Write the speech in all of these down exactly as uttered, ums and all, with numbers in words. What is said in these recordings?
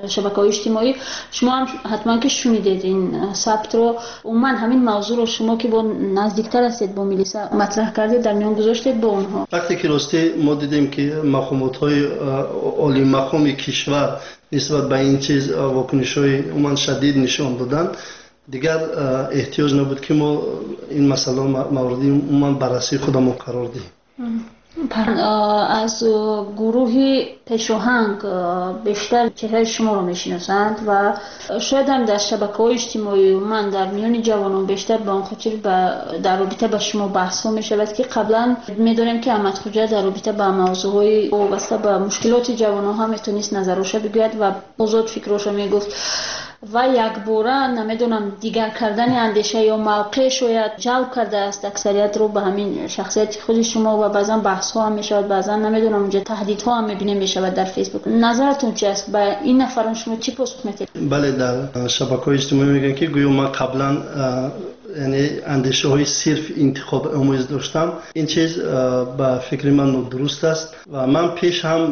شبکه‌های اجتماعی. شما هم حتما که شنیدید این ثبت رو. عموما همین موضوع رو شما که با نزدیکتر هستید با میلیسا مطرح کردید، در میان گذاشتید با اونها. وقتی که راستی ما دیدیم که مقامات‌های عالی مقام کشور نسبت به این چیز واکنش‌های عموما شدید نشان دادن، دیگر احتیاج نبود که ما این مسئله موردی عموما بررسی خودمون قرار دهیم. از گروه پشاهنگ بیشتر چهره شما رو میشناسند و شاید هم در شبکه‌های اجتماعی من در میان جوانان بیشتر به آن خاطر در رابطه با شما بحث ها میشود که قبلا میدونیم که احمد خوجا در رابطه با موضوعهای وابسته به مشکلات جوانان هم میتونست نظرش بگوید و آزاد فکرش میگفت و یک باره نمیدونم دیگر کردن اندیشه یا موقع شاید جلب کرده است اکثریت رو به همین شخصیت خود شما و بعضا بحث ها هم میشود، بعضا نمیدونم اونجا تهدید ها هم میبینیم میشود در فیسبوک. نظرتون چی است؟ با این نفران شما چی پاسخ میدید؟ بله، در شبکه‌های اجتماعی میگن که گویا ما قبلا یعنی اندیشه های صرف انتخاب آموز داشتم. این چیز به فکر من درست است و من پیش هم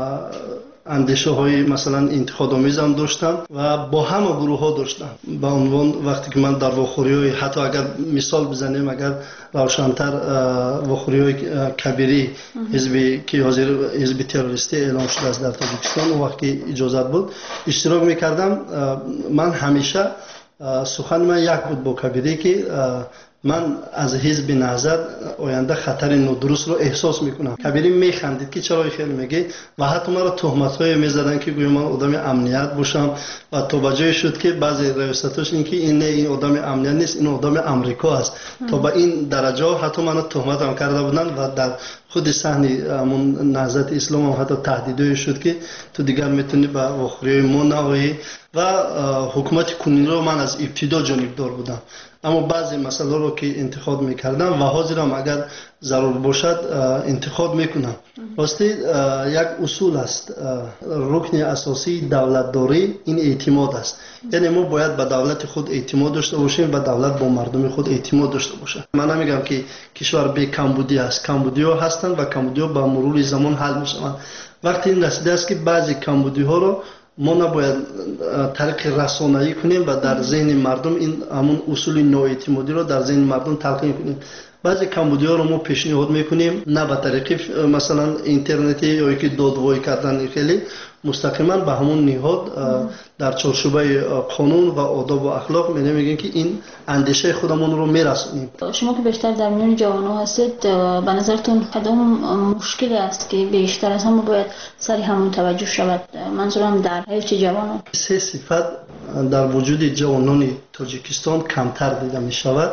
اندیشه های مثلا انتخاب آمیزم داشتم و با همه گروه ها داشتم. با عنوان وقتی که من در واخوری های حتی اگر مثال بزنیم، اگر روشن‌تر واخوری های کبیری حزبی که حاضر حزب تروریستی اعلام شده است در تاجیکستان، اون وقتی اجازت بود اشتراک میکردم. من همیشه سخن من یک بود با کبیری که من از حزب نهضت آینده خطر نادرست رو احساس میکنم. کبیری میخندید که چرا خیلی میگه و حتی مرا تهمت‌های میزدن که گویا من آدم امنیت باشم و تا بجای شد که بعضی ریاستاش این که این نه این آدم امنیت نیست، این آدم امریکا است. تا به این درجه حتی منو تهمت هم کرده بودن و در خود صحنه همون نهضت اسلام هم حتی تهدیدی شد که تو دیگر میتونی به واخوری ما نوایی و حکومت کنونی رو من از ابتدا جانبدار بودم. اما بعضی مسائل رو که انتخاب میکردم و حاضرم اگر ضرور باشد انتخاب میکنم. واسه یک اصول است، رکن اساسی دولتداری این اعتماد است. یعنی ما باید به دولت خود اعتماد داشته باشیم و دولت با مردم خود اعتماد داشته باشه. من نمیگم که کشور بی کمبودی است، کمبودی ها هستند و کمبودی ها با مرور زمان حل میشوند. وقتی این رسیده است که بعضی کمبودی ها رو ما نباید طریق رسانه‌ای کنیم و در ذهن مردم این همون اصول نااعتمادی رو در ذهن مردم تلقین کنیم. بعضی کمبودی‌ها رو ما پیشنهاد میکنیم نه به طریق مثلا اینترنتی یا که دادوایی کردن، خیلی مستقیما به همون نهاد در چارچوبه قانون و آداب و اخلاق می میگیم که این اندیشه خودمون رو میرسونیم. شما که بیشتر در میان جوانان هستید، به نظرتون کدام مشکلی است که بیشتر از همه باید سری همون توجه شود؟ منظورم در حیف جوانان. سه صفت در وجود جوانان تاجیکستان کمتر دیده می شود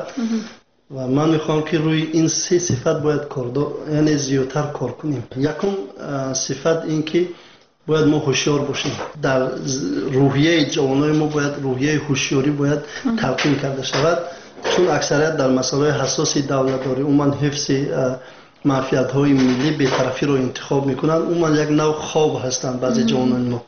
و من میخوام که روی این سه صفت باید کار یعنی زیادتر کار کنیم. یکم صفت این که باید ما هوشیار باشیم. در روحیه جوانای ما باید روحیه هوشیاری باید تلقین کرده شود، چون اکثریت در مسائل حساس دولتداری عموما حفظ منفعت‌های ملی بی‌طرفی رو انتخاب میکنن. عموما یک نوع خواب هستند بعضی جوانان ما.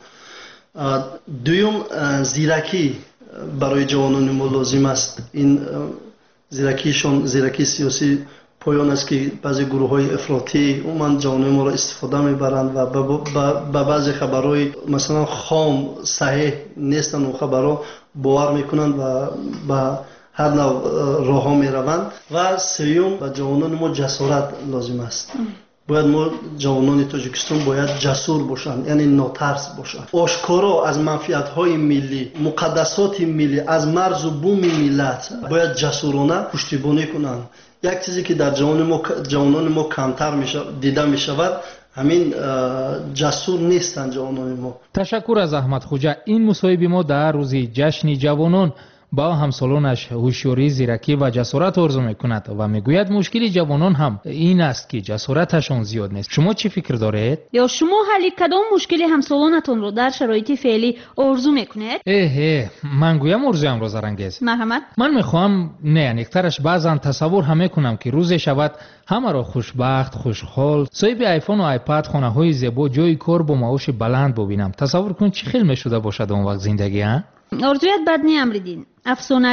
دوم زیرکی برای جوانان ما لازم است. این زیرکیشون زیرکی سیاسی پایان است که بعضی گروه های افراطی عموما جوانان ما را استفاده میبرند و به بعضی خبرهای مثلا خام صحیح نیستن و خبرها باور میکنند و به هر نوع راه ها میروند. و سوم به جوانان ما جسارت لازم است. باید ما جوانان تاجیکستان باید جسور باشند، یعنی ناترس باشند، آشکارا از منفعت‌های ملی، مقدسات ملی، از مرز و بوم ملت باید جسورانه پشتیبانی کنند. یک چیزی که در جوانان ما جوانان ما کمتر میشه دیده میشود، همین جسور نیستند جوانان ما. تشکر از احمد خوجا. این مصاحبه ما در روز جشن جوانان با همسالانش هوشیاری، زیرکی و جسارت آرزو میکند و میگوید مشکل جوانان هم این است که جسارتشان زیاد نیست. شما چی فکر دارید؟ یا شما حل کدام مشکل همسالانتون رو در شرایط فعلی آرزو میکنید؟ اه من گویم آرزویم رو زرنگیز. مرحمت. من میخوام نه نیکترش بعضا تصور هم میکنم که روزی شود همه را خوشبخت، خوشحال، صاحب آیفون و آیپد، خانه های زیبا، جای کار با معاش بلند ببینم. تصور کن چه خیلی میشده باشد اون وقت زندگی ها؟ آرزویت بد نی امریدین، افسانوی،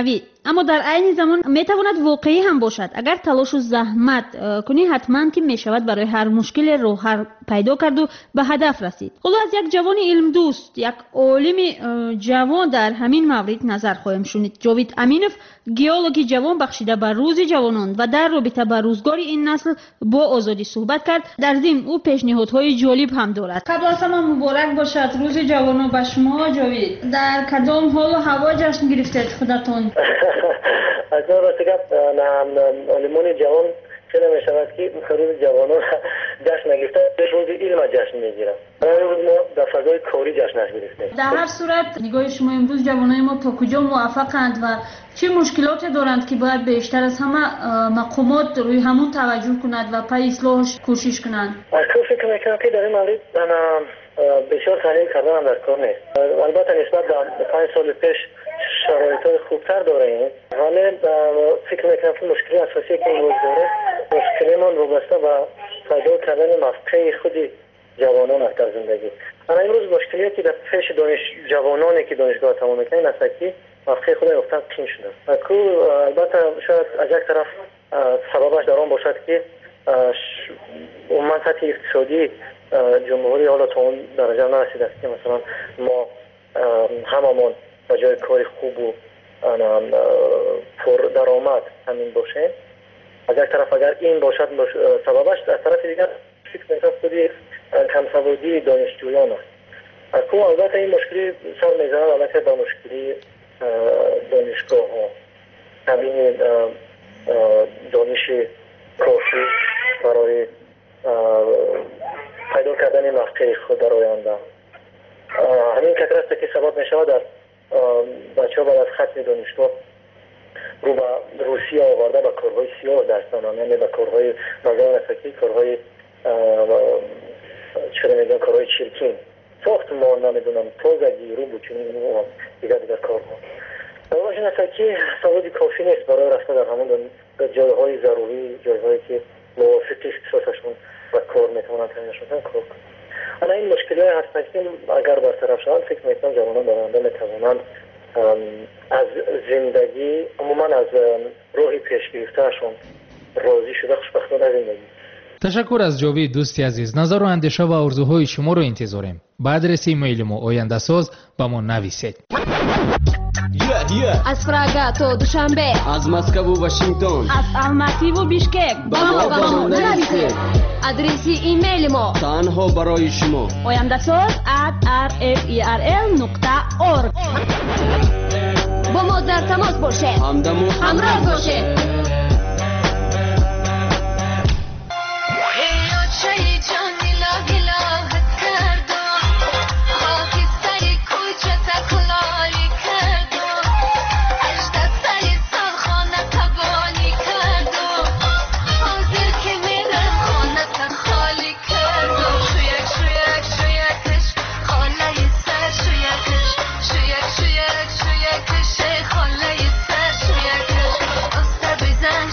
اما در عین زمان میتواند واقعی هم باشد. اگر تلاش و زحمت کنی حتما که میشود برای هر مشکل راه حل پیدا کرد و به هدف رسید. حالا از یک جوان علم دوست، یک عالم جوان در همین مورد نظر خواهیم شنید. جاوید امینوف، گیولوژی جوان بخشیده به روز جوانان و در رابطه با روزگار این نسل با آزادی صحبت کرد. در ضمن او پیشنهادهای جالب هم دارد. قبل از همه مبارک باشد روز جوانان به شما جاوید. در کدام حال و هوا جشن گرفتید خودتون؟ از نوع راستگاه علمان جوان چنه می شود که روز جوانان جشن نگرفته، روز علم جشن می گیرم. روز ما در فضای کاری جشنش گرفتیم. در هر صورت نگاه شما امروز جوانای ما تا کجا موفقند و چه مشکلاتی دارند که باید بیشتر از همه مقامات روی همون توجه کند و پای اصلاحش کوشش کنند؟ اصلا فکر میکنم که در این مورد بسیار تحلیل کردن هم در کار نیست. البته نسبت به پنج سال پیش شرایط خوبتر داریم، ولی فکر میکنم که مشکلی اساسی که امروز داره مشکلیمان وابسته به پیدا کردن موقع خودی جوانان است در زندگی. انا امروز مشکلی که در پیش دانش جوانانی که دانشگاه تمام میکنن است که موقع خود یافتن قین شده. اكو البته شاید از یک طرف سببش در آن باشد که عموما سطح اقتصادی جمهوری حالا تا اون درجه نرسیده است که مثلا ما هممون با جای کار خوب و پر درآمد همین باشه. از یک طرف اگر این باشد سببش، از طرف دیگر فکر میکنم خودی کم سوادی دانشجویان است. اكو البته این مشکلی سر میزنه البته با مشکلی دانشگاه ها، تامین دانش کافی برای پیدا کردن موقع خود در آینده. همین کتر است که سبب می شود در بچه ها بعد از ختم دانشگاه رو به روسیه آورده به کارهای سیاه دست دادن، یعنی به کارهای مثلا فکری، کارهای چرا میگن کارهای چرکین، ساختمان، نمیدونم تازگی، رو بچینی و دیگر دیگر کارها. اما این است که سوادی کافی نیست برای رفتن در همون جایهای ضروری، جایهایی که موافق اختصاصشون و کار میتونن تعیینشون کار کنن. اما این مشکلات هست که اگر برطرف شوند فکر میکنم جوانان در آینده میتوانند از زندگی عموما از راه پیش گرفتهشون راضی شده خوشبختانه زندگی. تشکر از جاوید دوستی عزیز. نظر و اندیشه و آرزوهای شما رو انتظاریم. با آدرس ایمیل ما آینده ساز با ما نویسید. Yeah, yeah. از پراگا تا دوشنبه، از مسکو و واشنگتن، از الماتی و بیشکک با ما با ما نویسید. آدرس ایمیل ما تنها برای شما آینده ساز at r f e r l نقطه org. با ما در تماس باشه، همدم و همراه باشه. Bize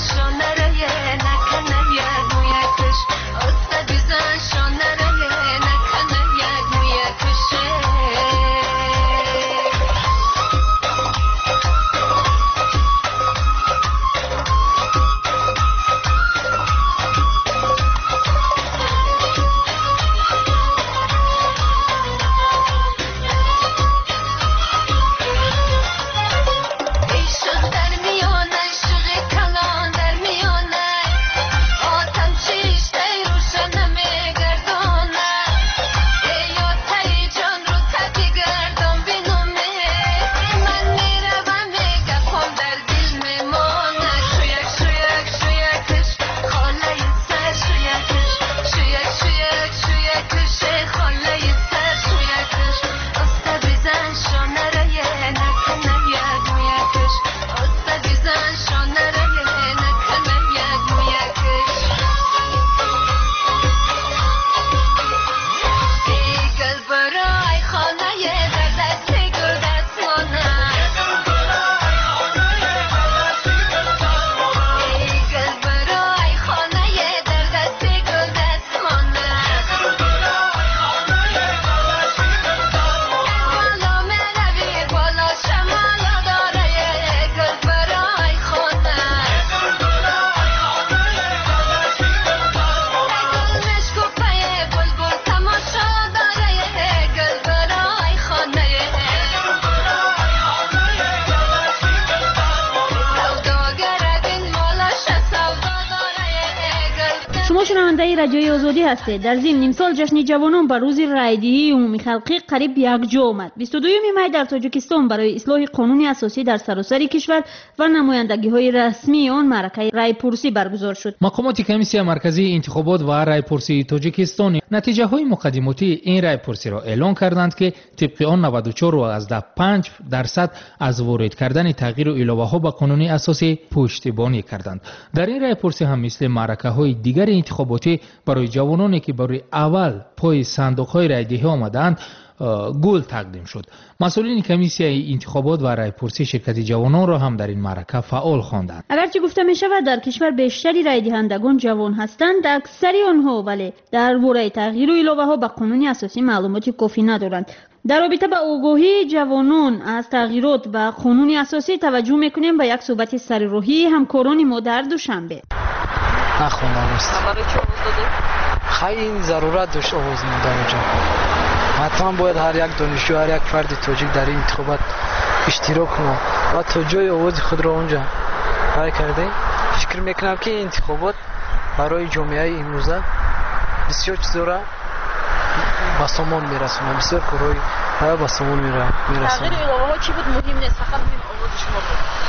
شنونده رادیوی آزادی هستید. در ضمن نیم سال جشن جوانان بر روز رایدهی عمومی خلقی قریب یک جا آمد. بیست و دوم می در تاجیکستان برای اصلاح قانون اساسی در سراسر کشور و نمایندگی های رسمی آن معرکه رای پرسی برگزار شد. مقامات کمیسیون مرکزی انتخابات و رای پرسی تاجیکستان نتیجه های مقدماتی این رای پرسی را اعلام کردند که طبق آن نود و چهار و از پنج درصد از وارد کردن تغییر و علاوه ها به قانون اساسی پشتیبانی کردند. در این رای پرسی هم مثل معرکه های دیگر انتخاباتی برای جوانانی که برای اول پای صندوق های رایدهی آمدند گل تقدیم شد. مسئولین کمیسیون انتخابات و رای پرسی شرکت جوانان را هم در این معرکه فعال خواندند. اگرچه گفته می شود در کشور بیشتری رای دهندگان جوان هستند، اکثری آنها ولی درباره تغییر و علاوه ها به قانون اساسی معلومات کافی ندارند. در رابطه با آگاهی جوانان از تغییرات و قانون اساسی توجه میکنیم به یک صحبت سرراهی همکاران ما در دوشنبه. نخوندم است. برای چه آواز دادی؟ خیلی ضرورت داشت آواز دادن اونجا. حتما باید هر یک دانشجو، هر یک فرد تاجیک در این انتخابات اشتراک کنه و تا جای آواز خود را اونجا برای کرده. فکر میکنم که این انتخابات برای جامعه امروزه بسیار چیزا را به سامان میرسونه، بسیار کارهای را به سامان میرسونه. تغییر علاوه ها چی بود مهم نیست، فقط مهم آواز شما بود.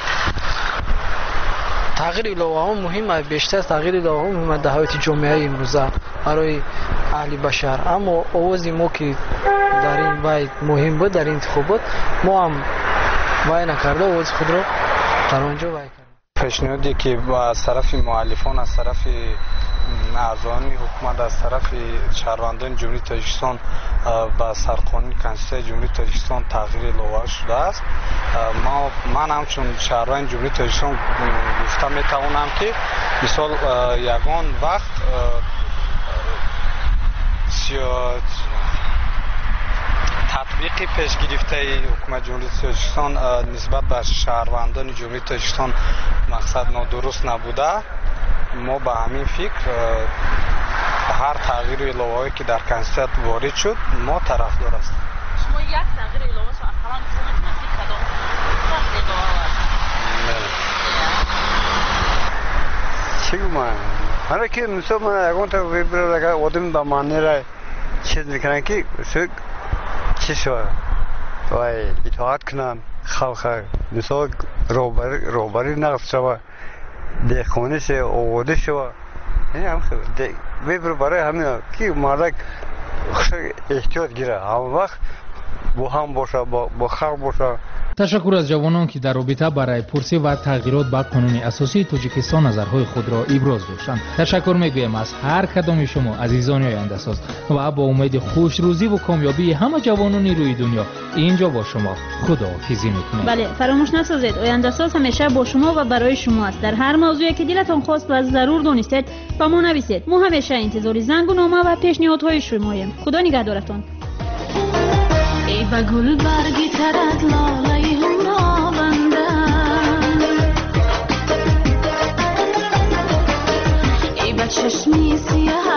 تغییر علاوه ها مهمه، بیشتر تغییر علاوه ها مهمه در حیات جامعه امروزه برای اهل بشر. اما آواز ما که در این باید مهم بود در این انتخابات، ما هم وای نکرده آواز خود را در آنجا وای کردیم. پیشنهادی که از طرف مؤلفان، از طرف اعضایان حکومت، از طرف شهروندان جمهوری تاجیکستان با سرقانون کنستیتوسیون جمهوری تاجیکستان تغییر علاوه شده است. ما من همچون شهروند جمهوری تاجیکستان گفته میتوانم که مثال یگان وقت تطبیق پیش گرفته حکومت جمهوری تاجیکستان نسبت به شهروندان جمهوری تاجیکستان مقصد نادرست نبوده. ما به همین فکر هر تغییر علاوه‌ای که در کنستیتوسیون وارد شد ما طرفدار هستیم. شما یک تغییر علاوه شو اصلا میتونید کدام چی گمان؟ هر کی مثلا من اگه تو ویبر لگا آدم با معنی را چیز میکنن که سوگ چی شو؟ وای اطاعت کنن خلق مثلا روبری روبری نقص شو دخونه شه آوده شو. یعنی هم خیلی ویبر برای همین کی مالک احتیاط گیره هم وقت با هم باشه با با خلق باشه. تشکر از جوانان که در رابطه با رای پرسی و تغییرات به قانون اساسی تاجیکستان نظرهای خود را ابراز داشتند. تشکر میگویم از هر کدام شما عزیزان آینده ساز و با امید خوش روزی و کامیابی همه جوانان روی دنیا اینجا با شما خداحافظی میکنیم. بله، فراموش نسازید آینده ساز همیشه با شما و برای شما است. در هر موضوعی که دلتان خواست و ضرور دانستید با ما نویسید. ما همیشه انتظار زنگ و نامه و پیشنهادهای شماییم. خدا نگهدارتان. ای با گل برگی ترد لاله هم را بندن، ای با چشمی سیاه